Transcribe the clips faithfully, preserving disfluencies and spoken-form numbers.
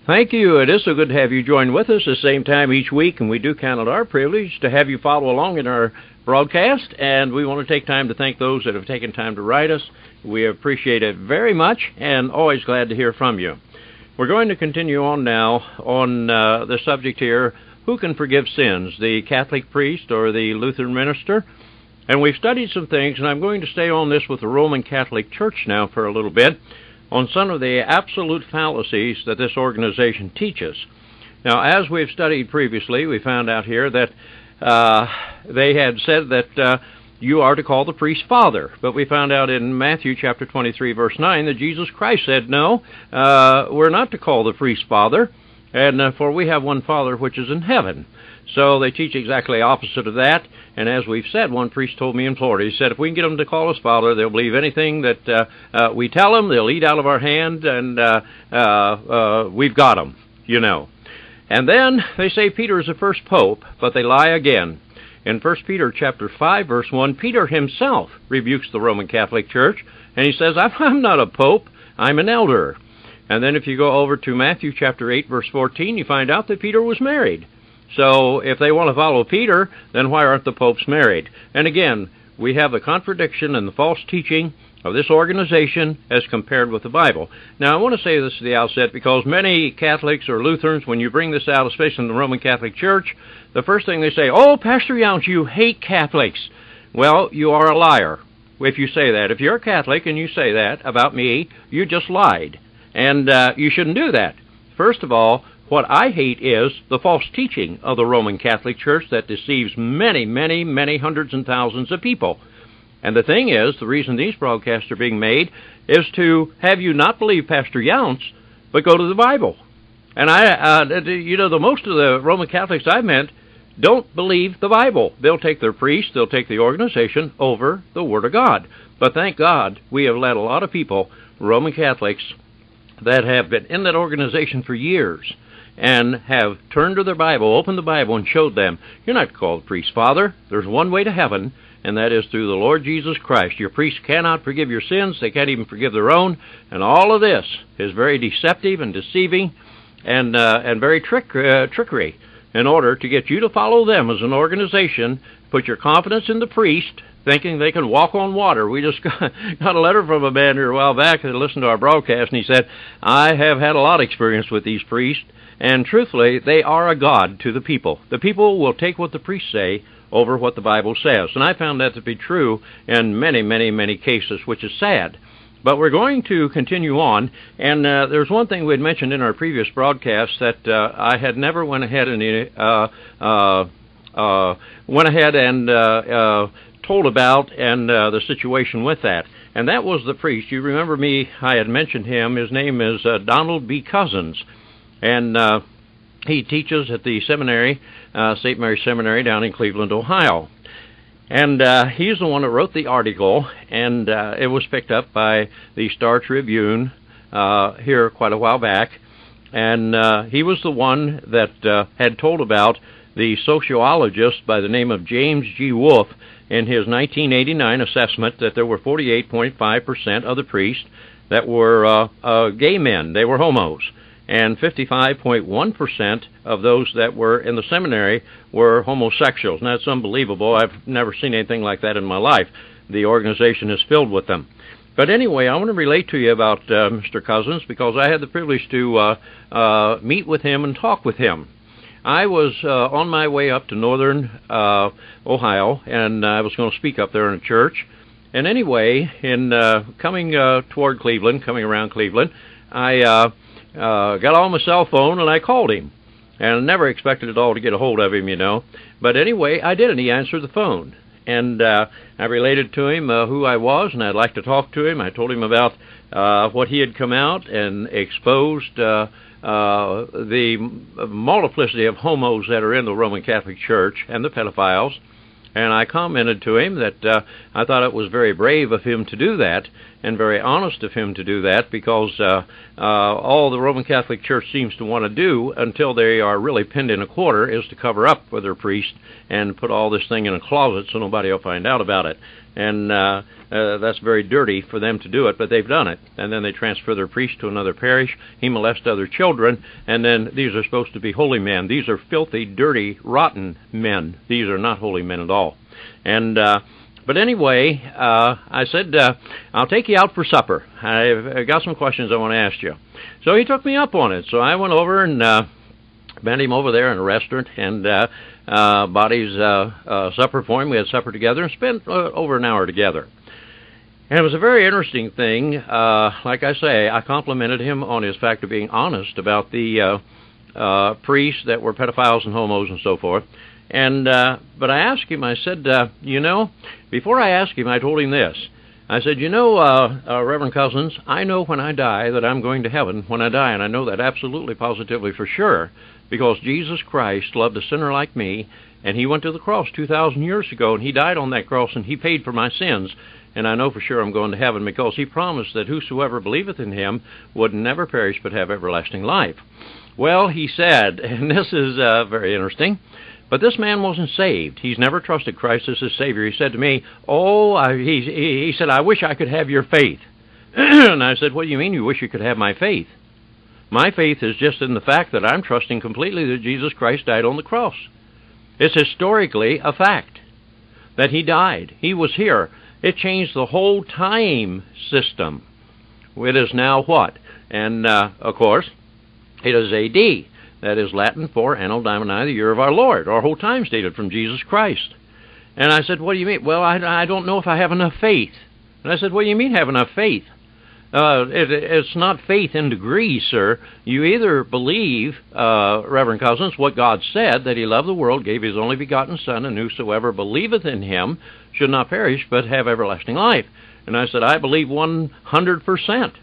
Thank you. It is so good to have you join with us the same time each week, and we do count it our privilege to have you follow along in our broadcast, and we want to take time to thank those that have taken time to write us. We appreciate it very much, and always glad to hear from you. We're going to continue on now on uh, the subject here, who can forgive sins, the Catholic priest or the Lutheran minister? And we've studied some things, and I'm going to stay on this with the Roman Catholic Church now for a little bit, on some of the absolute fallacies that this organization teaches. Now, as we've studied previously, we found out here that uh, they had said that uh, you are to call the priest Father. But we found out in Matthew chapter twenty-three, verse nine, that Jesus Christ said, no, uh, we're not to call the priest Father, and uh, for we have one Father which is in heaven. So they teach exactly opposite of that. And as we've said, one priest told me in Florida, he said, if we can get them to call us Father, they'll believe anything that uh, uh, we tell them. They'll eat out of our hand, and uh, uh, uh, we've got them, you know. And then they say Peter is the first pope, but they lie again. In First Peter chapter five, verse one, Peter himself rebukes the Roman Catholic Church, and he says, I'm not a pope, I'm an elder. And then if you go over to Matthew chapter eight, verse fourteen, you find out that Peter was married. So if they want to follow Peter, then why aren't the popes married? And again, we have the contradiction and the false teaching of this organization as compared with the Bible. Now, I want to say this at the outset because many Catholics or Lutherans, when you bring this out, especially in the Roman Catholic Church, the first thing they say, oh, Pastor Younce, you hate Catholics. Well, you are a liar if you say that. If you're a Catholic and you say that about me, you just lied. And uh, you shouldn't do that. First of all, what I hate is the false teaching of the Roman Catholic Church that deceives many, many, many hundreds and thousands of people. And the thing is, the reason these broadcasts are being made is to have you not believe Pastor Younce, but go to the Bible. And I, uh, you know, the most of the Roman Catholics I've met don't believe the Bible. They'll take their priest, they'll take the organization over the Word of God. But thank God, we have led a lot of people, Roman Catholics, that have been in that organization for years, and have turned to their Bible, opened the Bible, and showed them, you're not called priest Father. There's one way to heaven, and that is through the Lord Jesus Christ. Your priests cannot forgive your sins. They can't even forgive their own. And all of this is very deceptive and deceiving and uh, and very trick uh, trickery in order to get you to follow them as an organization, put your confidence in the priest, thinking they can walk on water. We just got, got a letter from a man here a while back that listened to our broadcast, and he said, I have had a lot of experience with these priests, and truthfully, they are a god to the people. The people will take what the priests say over what the Bible says. And I found that to be true in many, many, many cases, which is sad. But we're going to continue on, and uh, there's one thing we had mentioned in our previous broadcast that uh, I had never went ahead and uh, uh, uh, went ahead and uh, uh, told about, and uh, the situation with that. And that was the priest. You remember me, I had mentioned him. His name is uh, Donald B. Cozzens. And uh, he teaches at the seminary, uh, Saint Mary's Seminary down in Cleveland, Ohio. And uh, he's the one that wrote the article, and uh, it was picked up by the Star Tribune uh, here quite a while back. And uh, he was the one that uh, had told about the sociologist by the name of James G. Wolfe in his nineteen eighty-nine assessment that there were forty-eight point five percent of the priests that were uh, uh, gay men. They were homos. And fifty-five point one percent of those that were in the seminary were homosexuals. And that's unbelievable. I've never seen anything like that in my life. The organization is filled with them. But anyway, I want to relate to you about uh, Mister Cozzens because I had the privilege to uh, uh, meet with him and talk with him. I was uh, on my way up to northern uh, Ohio, and I was going to speak up there in a church. And anyway, in uh, coming uh, toward Cleveland, coming around Cleveland, I... Uh, Uh, got on my cell phone, and I called him. And I never expected at all to get a hold of him, you know. But anyway, I did, and he answered the phone. And uh, I related to him uh, who I was, and I'd like to talk to him. I told him about uh, what he had come out and exposed uh, uh, the multiplicity of homos that are in the Roman Catholic Church and the pedophiles. And I commented to him that uh, I thought it was very brave of him to do that. and very honest of him to do that, because uh, uh, all the Roman Catholic Church seems to want to do until they are really pinned in a corner is to cover up with their priest and put all this thing in a closet so nobody will find out about it. And uh, uh, that's very dirty for them to do it, but they've done it. And then they transfer their priest to another parish. He molests other children, and then these are supposed to be holy men. These are filthy, dirty, rotten men. These are not holy men at all. And uh, but anyway, uh, I said, uh, I'll take you out for supper. I've, I've got some questions I want to ask you. So he took me up on it. So I went over and uh, met him over there in a restaurant, and uh, uh, bought his uh, uh, supper for him. We had supper together and spent uh, over an hour together. And it was a very interesting thing. Uh, like I say, I complimented him on his fact of being honest about the uh, uh, priests that were pedophiles and homos and so forth. And uh, but I asked him, I said, uh, you know, before I asked him, I told him this. I said, you know, uh, uh, Reverend Cousins, I know when I die that I'm going to heaven when I die, and I know that absolutely, positively, for sure, because Jesus Christ loved a sinner like me, and he went to the cross two thousand years ago, and he died on that cross, and he paid for my sins, and I know for sure I'm going to heaven because he promised that whosoever believeth in him would never perish but have everlasting life. Well, he said, and this is uh, very interesting, but this man wasn't saved. He's never trusted Christ as his Savior. He said to me, oh, I, he, he said, I wish I could have your faith. And I said, what do you mean you wish you could have my faith? My faith is just in the fact that I'm trusting completely that Jesus Christ died on the cross. It's historically a fact that he died. He was here. It changed the whole time system. It is now what? And, uh, of course, it is A D. That is Latin for Anno Domini, the year of our Lord. Our whole time's dated from Jesus Christ. And I said, what do you mean? Well, I, I don't know if I have enough faith. And I said, what do you mean have enough faith? Uh, it, it's not faith in degrees, sir. You either believe, uh, Reverend Cousins, what God said, that he loved the world, gave his only begotten Son, and whosoever believeth in him should not perish, but have everlasting life. And I said, I believe one hundred percent.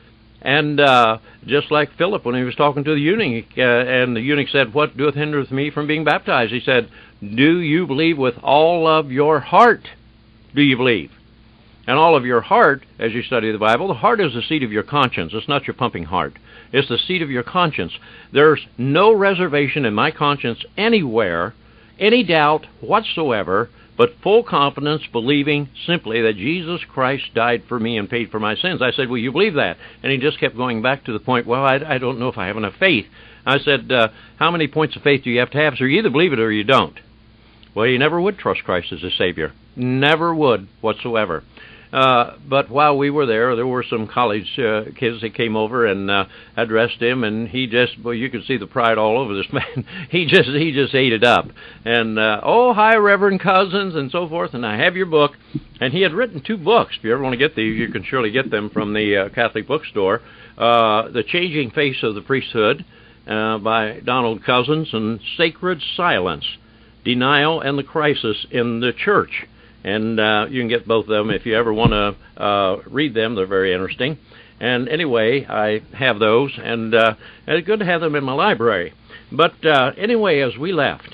And uh, just like Philip, when he was talking to the eunuch, uh, and the eunuch said, what doeth hindereth me from being baptized? He said, do you believe with all of your heart? Do you believe? And all of your heart, as you study the Bible, the heart is the seat of your conscience. It's not your pumping heart. It's the seat of your conscience. There's no reservation in my conscience anywhere, any doubt whatsoever, but full confidence, believing simply that Jesus Christ died for me and paid for my sins. I said, well, you believe that? And he just kept going back to the point, well, I, I don't know if I have enough faith. I said, uh, how many points of faith do you have to have? So you either believe it or you don't. Well, you never would trust Christ as a Savior. Never would whatsoever. Uh, but while we were there, there were some college uh, kids that came over and uh, addressed him, and he just, well, you could see the pride all over this man. he just he just ate it up. And, uh, oh, hi, Reverend Cousins, and so forth, and I have your book. And he had written two books. If you ever want to get these, you can surely get them from the uh, Catholic bookstore. Uh, The Changing Face of the Priesthood uh, by Donald Cousins, and Sacred Silence, Denial and the Crisis in the Church. And uh, you can get both of them if you ever want to uh, read them. They're very interesting. And anyway, I have those, and uh, it's good to have them in my library. But uh, anyway, as we left,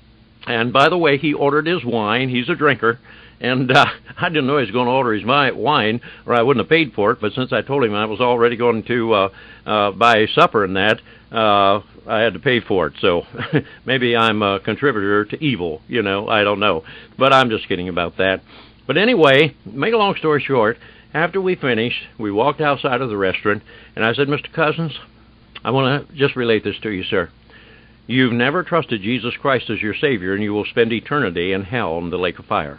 and by the way, he ordered his wine. He's a drinker. And uh, I didn't know he was going to order his wine, or I wouldn't have paid for it. But since I told him I was already going to uh, uh, buy supper and that, uh, I had to pay for it. So maybe I'm a contributor to evil, you know, I don't know. But I'm just kidding about that. But anyway, make a long story short, after we finished, we walked outside of the restaurant, and I said, Mister Cousins, I want to just relate this to you, sir. You've never trusted Jesus Christ as your Savior, and you will spend eternity in hell in the lake of fire.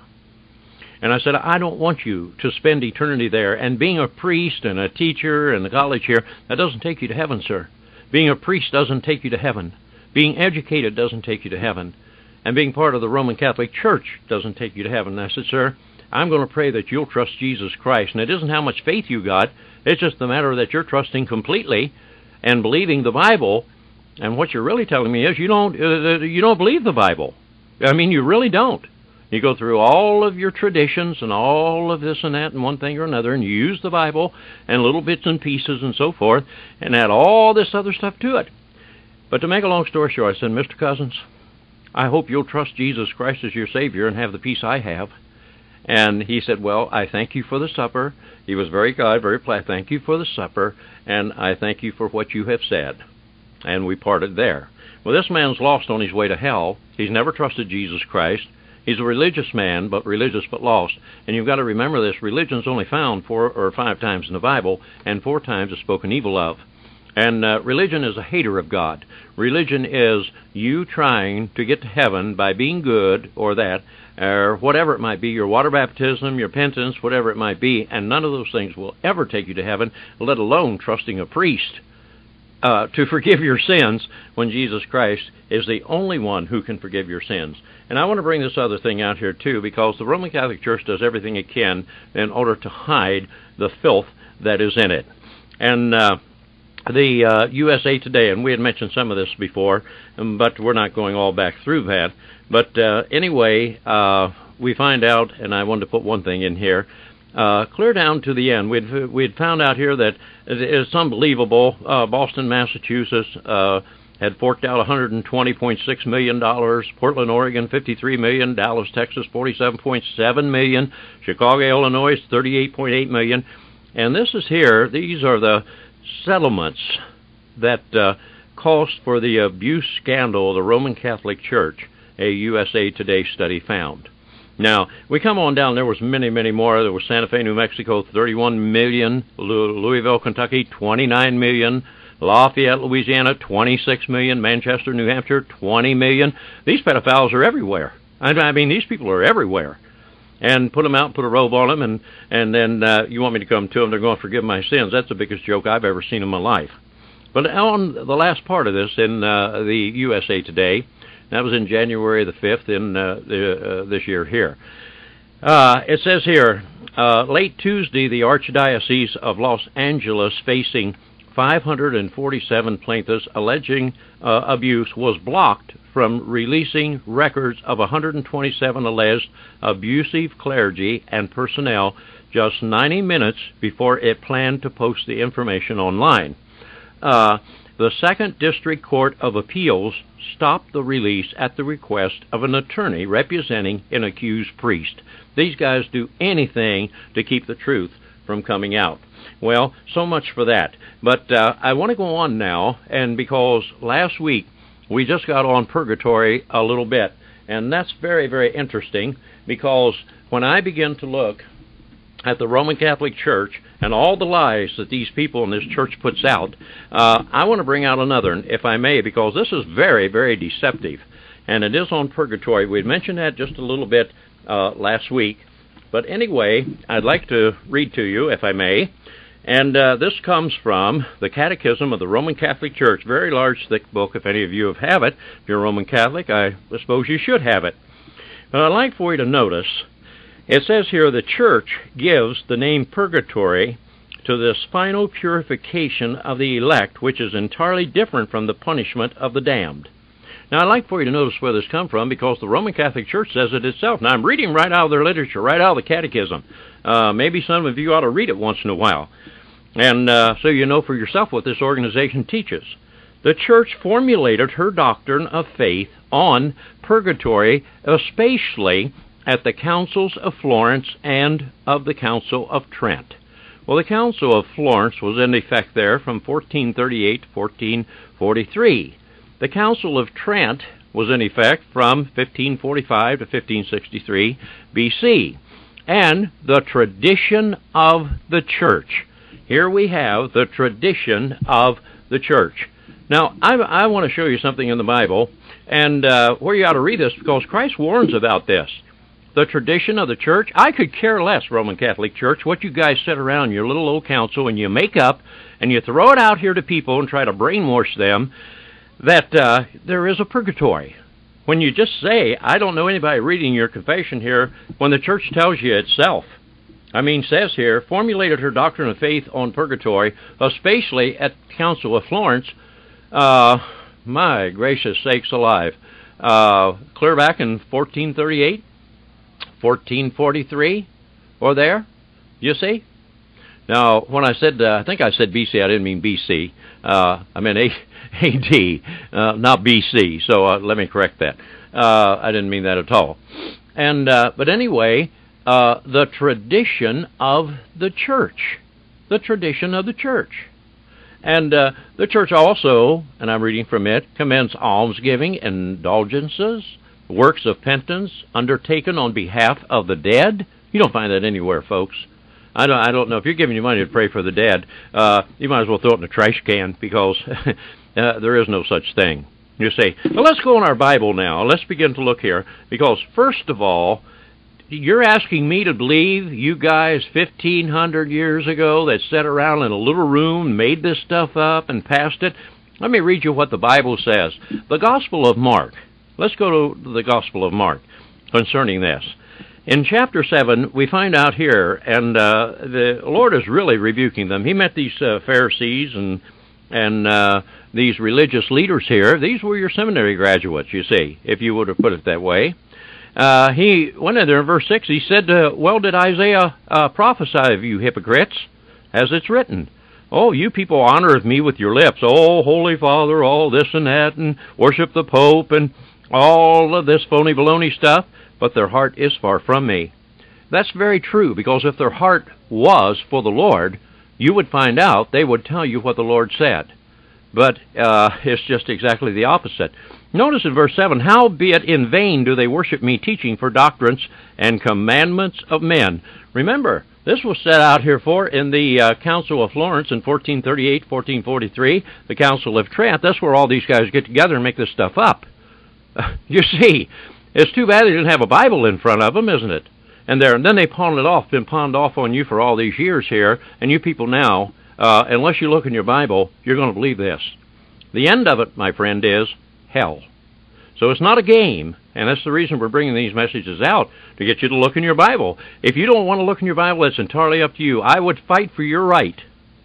And I said, I don't want you to spend eternity there. And being a priest and a teacher in the college here, that doesn't take you to heaven, sir. Being a priest doesn't take you to heaven. Being educated doesn't take you to heaven. And being part of the Roman Catholic Church doesn't take you to heaven. And I said, sir, I'm going to pray that you'll trust Jesus Christ. And it isn't how much faith you got. It's just the matter that you're trusting completely and believing the Bible. And what you're really telling me is you don't, uh, you don't believe the Bible. I mean, you really don't. You go through all of your traditions and all of this and that and one thing or another, and you use the Bible and little bits and pieces and so forth, and add all this other stuff to it. But to make a long story short, I said, Mister Cousins, I hope you'll trust Jesus Christ as your Savior and have the peace I have. And he said, well, I thank you for the supper. He was very glad, very polite. Thank you for the supper, and I thank you for what you have said. And we parted there. Well, this man's lost on his way to hell. He's never trusted Jesus Christ. He's a religious man, but religious but lost. And you've got to remember this, religion's only found four or five times in the Bible, and four times is spoken evil of. And uh, religion is a hater of God. Religion is you trying to get to heaven by being good or that, or whatever it might be, your water baptism, your penance, whatever it might be, and none of those things will ever take you to heaven, let alone trusting a priest uh, to forgive your sins when Jesus Christ is the only one who can forgive your sins. And I want to bring this other thing out here, too, because the Roman Catholic Church does everything it can in order to hide the filth that is in it. And uh, the uh, U S A Today, and we had mentioned some of this before, um, but we're not going all back through that. But uh, anyway, uh, we find out, and I wanted to put one thing in here, uh, clear down to the end. We'd, we'd found out here that it's unbelievable. Uh, Boston, Massachusetts uh, had forked out one hundred twenty point six million dollars, Portland, Oregon, fifty-three million dollars, Dallas, Texas, forty-seven point seven million dollars, Chicago, Illinois, thirty-eight point eight million dollars. And this is here, these are the settlements that uh, cost for the abuse scandal of the Roman Catholic Church, a U S A Today study found. Now, we come on down, there was many, many more. There was Santa Fe, New Mexico, thirty-one million dollars, Louisville, Kentucky, twenty-nine million dollars, Lafayette, Louisiana, twenty-six million dollars, Manchester, New Hampshire, twenty million dollars. These pedophiles are everywhere. I mean, these people are everywhere. And put them out and put a robe on them, and, and then uh, you want me to come to them, they're going to forgive my sins. That's the biggest joke I've ever seen in my life. But on the last part of this in uh, the U S A Today, that was in January the fifth in uh, the, uh, this year here. Uh, it says here, uh, late Tuesday, the Archdiocese of Los Angeles facing five hundred forty-seven plaintiffs alleging uh, abuse was blocked from releasing records of one hundred twenty-seven alleged abusive clergy and personnel just ninety minutes before it planned to post the information online. Uh, the Second District Court of Appeals stopped the release at the request of an attorney representing an accused priest. These guys do anything to keep the truth from coming out. Well, so much for that. But uh, I want to go on now, and because last week we just got on purgatory a little bit, and that's very, very interesting, because when I begin to look at the Roman Catholic Church and all the lies that these people in this church puts out, uh, I want to bring out another, if I may, because this is very, very deceptive, and it is on purgatory. We had mentioned that just a little bit uh, last week, but anyway, I'd like to read to you, if I may. And uh, this comes from the Catechism of the Roman Catholic Church. Very large, thick book. If any of you have it, if you're a Roman Catholic, I suppose you should have it. But I'd like for you to notice, it says here, the Church gives the name purgatory to this final purification of the elect, which is entirely different from the punishment of the damned. Now, I'd like for you to notice where this comes from, because the Roman Catholic Church says it itself. Now, I'm reading right out of their literature, right out of the Catechism. Uh, maybe some of you ought to read it once in a while, and uh, so you know for yourself what this organization teaches. The Church formulated her doctrine of faith on purgatory, especially at the Councils of Florence and of the Council of Trent. Well, the Council of Florence was in effect there from fourteen thirty-eight to fourteen forty-three. The Council of Trent was in effect from fifteen forty-five to fifteen sixty-three B C. And the tradition of the Church. Here we have the tradition of the Church. Now, I, I want to show you something in the Bible, and uh, where you ought to read this, because Christ warns about this. The tradition of the Church. I could care less, Roman Catholic Church, what you guys sit around your little old council and you make up and you throw it out here to people and try to brainwash them that uh, there is a purgatory. When you just say, I don't know anybody reading your confession here, when the Church tells you itself. I mean, says here, formulated her doctrine of faith on purgatory, especially at the Council of Florence. Uh, my gracious sakes alive. Uh, clear back in fourteen thirty-eight, fourteen forty-three, or there, you see? Now, when I said, uh, I think I said B C, I didn't mean B C. Uh, I meant A D, uh, not B C, so uh, let me correct that. Uh, I didn't mean that at all. And uh, but anyway, uh, the tradition of the church. The tradition of the church. And uh, the church also, and I'm reading from it, commends almsgiving, indulgences, works of penance undertaken on behalf of the dead. You don't find that anywhere, folks. I don't, I don't know. If you're giving your money to pray for the dead, uh, you might as well throw it in the trash can, because uh, there is no such thing. You say, well, let's go in our Bible now. Let's begin to look here, because first of all, you're asking me to believe you guys fifteen hundred years ago that sat around in a little room, made this stuff up, and passed it? Let me read you what the Bible says. The Gospel of Mark. Let's go to the Gospel of Mark concerning this. In chapter seven, we find out here, and uh, the Lord is really rebuking them. He met these uh, Pharisees and and uh, these religious leaders here. These were your seminary graduates, you see, if you would have put it that way. Uh, he went in there in verse six. He said, uh, well, did Isaiah uh, prophesy of you hypocrites, as it's written? Oh, you people honor me with your lips. Oh, Holy Father, all this and that, and worship the Pope, and all of this phony baloney stuff, but their heart is far from me. That's very true, because if their heart was for the Lord, you would find out they would tell you what the Lord said. But uh, it's just exactly the opposite. Notice in verse seven, howbeit in vain do they worship me, teaching for doctrines and commandments of men. Remember, this was set out here for in the uh, Council of Florence in fourteen thirty-eight, fourteen forty-three, the Council of Trent. That's where all these guys get together and make this stuff up. Uh, you see, it's too bad they didn't have a Bible in front of them, isn't it? And, there, and then they pawned it off, been pawned off on you for all these years here, and you people now, uh, unless you look in your Bible, you're going to believe this. The end of it, my friend, is hell. So it's not a game, and that's the reason we're bringing these messages out, to get you to look in your Bible. If you don't want to look in your Bible, that's entirely up to you. I would fight for your right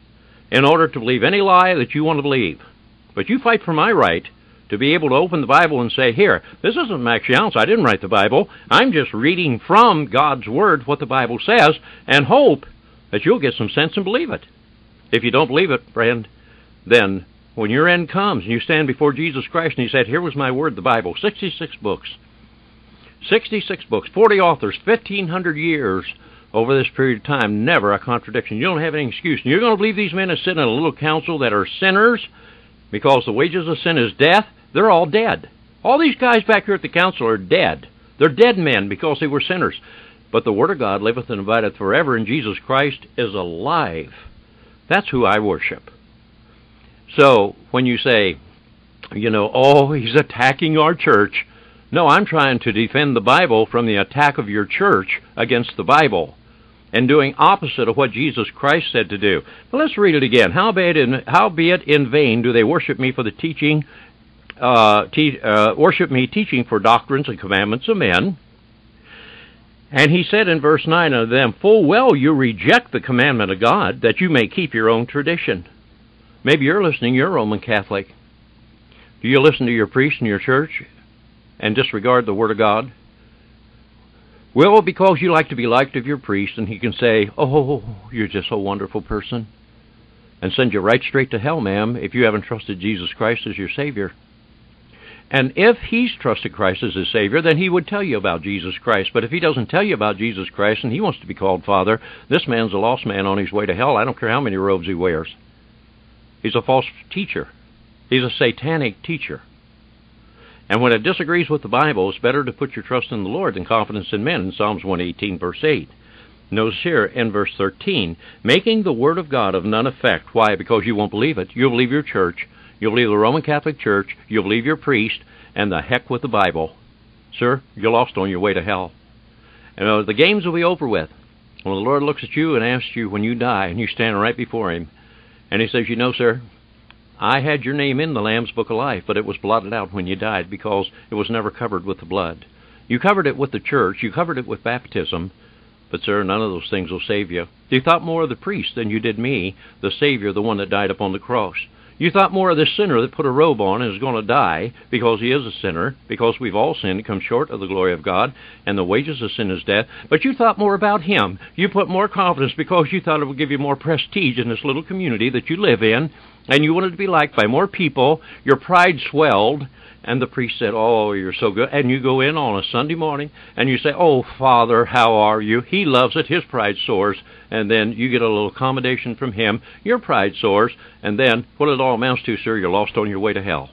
in order to believe any lie that you want to believe. But you fight for my right to be able to open the Bible and say, here, this isn't Max Younce. I didn't write the Bible. I'm just reading from God's Word what the Bible says, and hope that you'll get some sense and believe it. If you don't believe it, friend, then when your end comes and you stand before Jesus Christ and He said, here was my Word, the Bible, sixty-six books, sixty-six books, forty authors, fifteen hundred years over this period of time, never a contradiction. You don't have any excuse. And you're going to believe these men that sit in a little council that are sinners, because the wages of sin is death? They're all dead. All these guys back here at the council are dead. They're dead men because they were sinners. But the Word of God liveth and abideth forever, and Jesus Christ is alive. That's who I worship. So, when you say, you know, oh, he's attacking our church. No, I'm trying to defend the Bible from the attack of your church against the Bible, and doing opposite of what Jesus Christ said to do. But let's read it again. Howbeit in, howbeit in vain do they worship me for the teaching, uh, te- uh, worship me teaching for doctrines and commandments of men. And he said in verse nine of them, full well you reject the commandment of God, that you may keep your own tradition. Maybe you're listening, you're a Roman Catholic. Do you listen to your priest in your church and disregard the Word of God? Well, because you like to be liked of your priest, and he can say, oh, you're just a wonderful person, and send you right straight to hell, ma'am, if you haven't trusted Jesus Christ as your Savior. And if he's trusted Christ as his Savior, then he would tell you about Jesus Christ. But if he doesn't tell you about Jesus Christ and he wants to be called Father, this man's a lost man on his way to hell. I don't care how many robes he wears. He's a false teacher. He's a satanic teacher. And when it disagrees with the Bible, it's better to put your trust in the Lord than confidence in men, in Psalms one eighteen, verse eight. Notice here in verse thirteen, making the Word of God of none effect. Why? Because you won't believe it. You'll believe your church. You'll believe the Roman Catholic Church. You'll believe your priest. And the heck with the Bible. Sir, you're lost on your way to hell. And uh, the games will be over with. When the Lord looks at you and asks you when you die, and you stand right before Him, and He says, you know, sir, I had your name in the Lamb's Book of Life, but it was blotted out when you died because it was never covered with the blood. You covered it with the church. You covered it with baptism. But, sir, none of those things will save you. You thought more of the priest than you did me, the Savior, the one that died upon the cross. You thought more of this sinner that put a robe on and is going to die because he is a sinner, because we've all sinned, come short of the glory of God, and the wages of sin is death. But you thought more about him. You put more confidence because you thought it would give you more prestige in this little community that you live in, and you wanted to be liked by more people, your pride swelled, and the priest said, oh, you're so good. And you go in on a Sunday morning, and you say, oh, Father, how are you? He loves it. His pride soars. And then you get a little accommodation from him. Your pride soars. And then what it all amounts to, sir, you're lost on your way to hell.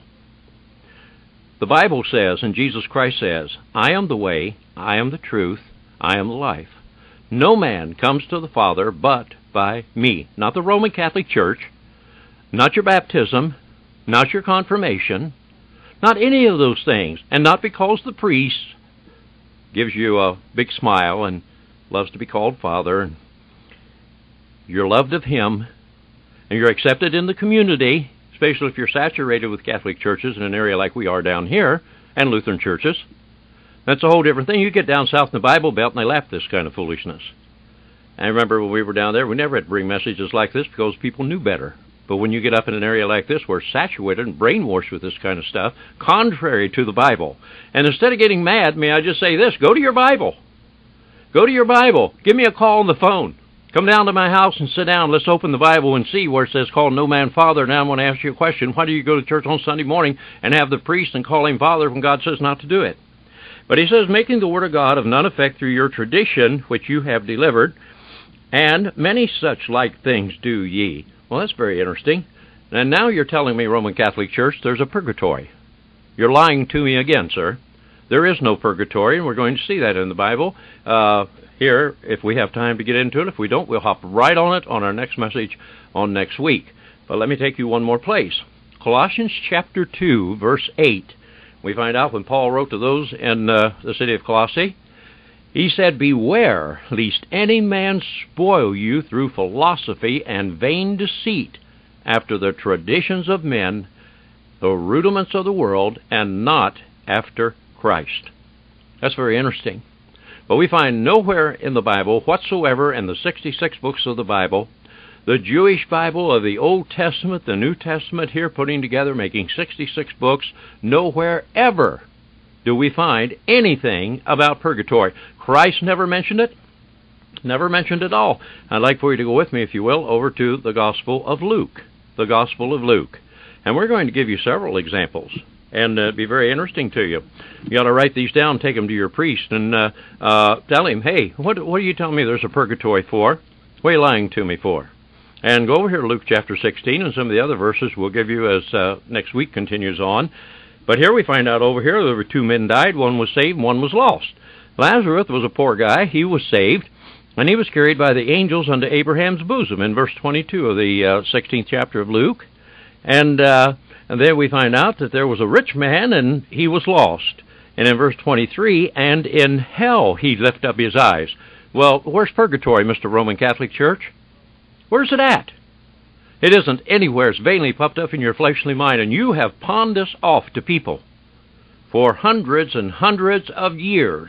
The Bible says, and Jesus Christ says, I am the way, I am the truth, I am the life. No man comes to the Father but by me. Not the Roman Catholic Church, not your baptism, not your confirmation, not any of those things, and not because the priest gives you a big smile and loves to be called Father, and you're loved of him, and you're accepted in the community, especially if you're saturated with Catholic churches in an area like we are down here, and Lutheran churches. That's a whole different thing. You get down south in the Bible Belt, and they laugh at this kind of foolishness. I remember when we were down there, we never had to bring messages like this because people knew better. But when you get up in an area like this where it's saturated and brainwashed with this kind of stuff, contrary to the Bible, and instead of getting mad, may I just say this, go to your Bible. Go to your Bible. Give me a call on the phone. Come down to my house and sit down. Let's open the Bible and see where it says, call no man Father. Now I'm going to ask you a question. Why do you go to church on Sunday morning and have the priest and call him Father when God says not to do it? But he says, making the word of God of none effect through your tradition, which you have delivered, and many such like things do ye. Well, that's very interesting. And now you're telling me, Roman Catholic Church, there's a purgatory. You're lying to me again, sir. There is no purgatory, and we're going to see that in the Bible. Uh, here, if we have time to get into it. If we don't, we'll hop right on it on our next message on next week. But let me take you one more place. Colossians chapter two, verse eight. We find out when Paul wrote to those in uh, the city of Colossae, he said, beware lest any man spoil you through philosophy and vain deceit, after the traditions of men, the rudiments of the world, and not after Christ. That's very interesting. But we find nowhere in the Bible whatsoever, in the sixty-six books of the Bible, the Jewish Bible of the Old Testament, the New Testament here putting together, making sixty-six books, nowhere ever do we find anything about purgatory. Christ never mentioned it, never mentioned it at all. I'd like for you to go with me, if you will, over to the Gospel of Luke, the Gospel of Luke. And we're going to give you several examples, and uh, be very interesting to you. You ought to write these down, take them to your priest, and uh, uh, tell him, hey, what, what are you telling me there's a purgatory for? What are you lying to me for? And go over here to Luke chapter sixteen, and some of the other verses we'll give you as uh, next week continues on. But here we find out over here there were two men died, one was saved, one was lost. Lazarus was a poor guy, he was saved, and he was carried by the angels unto Abraham's bosom in verse twenty-two of the uh, sixteenth chapter of Luke. And, uh, and there we find out that there was a rich man, and he was lost. And in verse twenty-three, and in hell he lifted up his eyes. Well, where's purgatory, Mister Roman Catholic Church? Where's it at? It isn't anywhere. It's vainly puffed up in your fleshly mind, and you have pawned this off to people for hundreds and hundreds of years.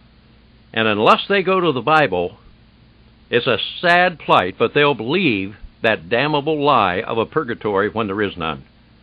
And unless they go to the Bible, it's a sad plight, but they'll believe that damnable lie of a purgatory when there is none.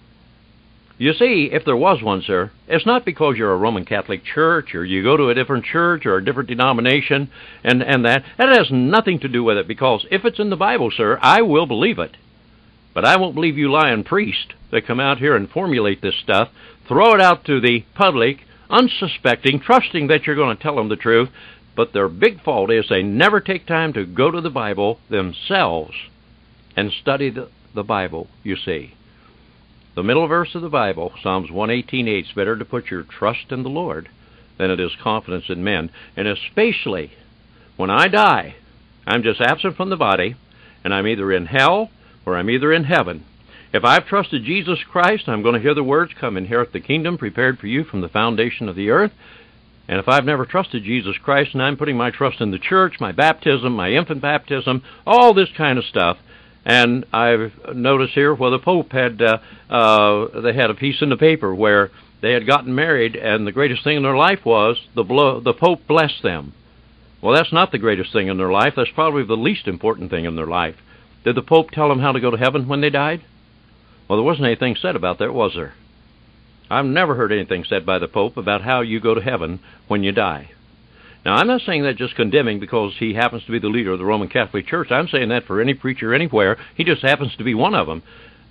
You see, if there was one, sir, it's not because you're a Roman Catholic Church or you go to a different church or a different denomination and, and that. That has nothing to do with it, because if it's in the Bible, sir, I will believe it. But I won't believe you lying priests that come out here and formulate this stuff, throw it out to the public, unsuspecting, trusting that you're going to tell them the truth. But their big fault is they never take time to go to the Bible themselves and study the, the Bible, you see. The middle verse of the Bible, Psalms one eighteen eight, it's better to put your trust in the Lord than it is confidence in men. And especially when I die, I'm just absent from the body, and I'm either in hell or I'm either in heaven. If I've trusted Jesus Christ, I'm going to hear the words, come inherit the kingdom prepared for you from the foundation of the earth. And if I've never trusted Jesus Christ and I'm putting my trust in the church, my baptism, my infant baptism, all this kind of stuff, and I've noticed here where the Pope had, uh, uh, they had a piece in the paper where they had gotten married, and the greatest thing in their life was the, blo- the Pope blessed them. Well, that's not the greatest thing in their life. That's probably the least important thing in their life. Did the Pope tell them how to go to heaven when they died? Well, there wasn't anything said about that, was there? I've never heard anything said by the Pope about how you go to heaven when you die. Now, I'm not saying that just condemning because he happens to be the leader of the Roman Catholic Church. I'm saying that for any preacher anywhere. He just happens to be one of them.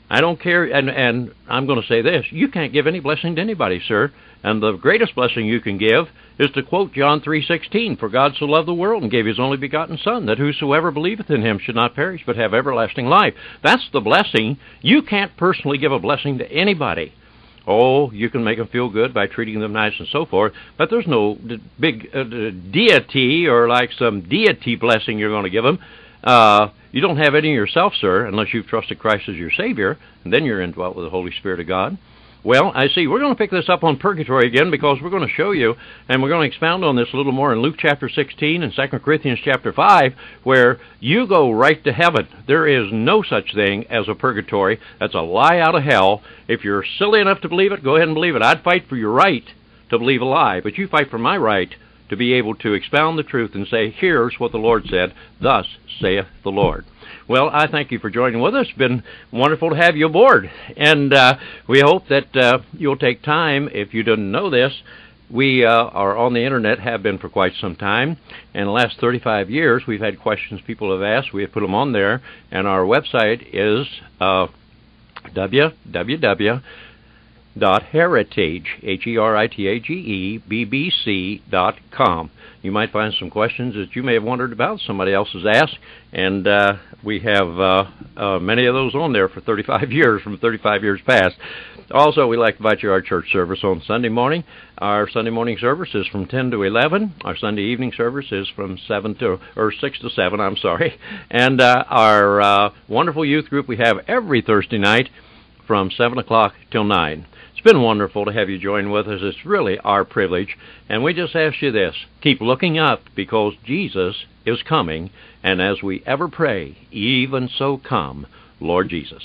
I don't care, and, and I'm going to say this, you can't give any blessing to anybody, sir. And the greatest blessing you can give is to quote John three sixteen, "For God so loved the world and gave his only begotten Son, that whosoever believeth in him should not perish, but have everlasting life." That's the blessing. You can't personally give a blessing to anybody. Oh, you can make them feel good by treating them nice and so forth, but there's no big uh, deity or like some deity blessing you're going to give them. Uh, you don't have any yourself, sir, unless you've trusted Christ as your Savior, and then you're indwelt with the Holy Spirit of God. Well, I see. We're going to pick this up on purgatory again because we're going to show you, and we're going to expound on this a little more in Luke chapter sixteen and Second Corinthians chapter five, where you go right to heaven. There is no such thing as a purgatory. That's a lie out of hell. If you're silly enough to believe it, go ahead and believe it. I'd fight for your right to believe a lie, but you fight for my right to be able to expound the truth and say, here's what the Lord said, thus saith the Lord. Well, I thank you for joining with us. It's been wonderful to have you aboard. And uh, we hope that uh, you'll take time, if you didn't know this, we uh, are on the Internet, have been for quite some time. In the last thirty-five years, we've had questions people have asked. We have put them on there. And our website is uh, w w w dot heritage, H E R I T A G E, B B C dot com. You might find some questions that you may have wondered about, somebody else has asked, and uh, we have uh, uh, many of those on there for thirty-five years, from thirty-five years past. Also, we'd like to invite you to our church service on Sunday morning. Our Sunday morning service is from ten to eleven. Our Sunday evening service is from seven to, or six to seven, I'm sorry. And uh, our uh, wonderful youth group we have every Thursday night from seven o'clock till nine. It's been wonderful to have you join with us. It's really our privilege. And we just ask you this. Keep looking up because Jesus is coming. And as we ever pray, even so come, Lord Jesus.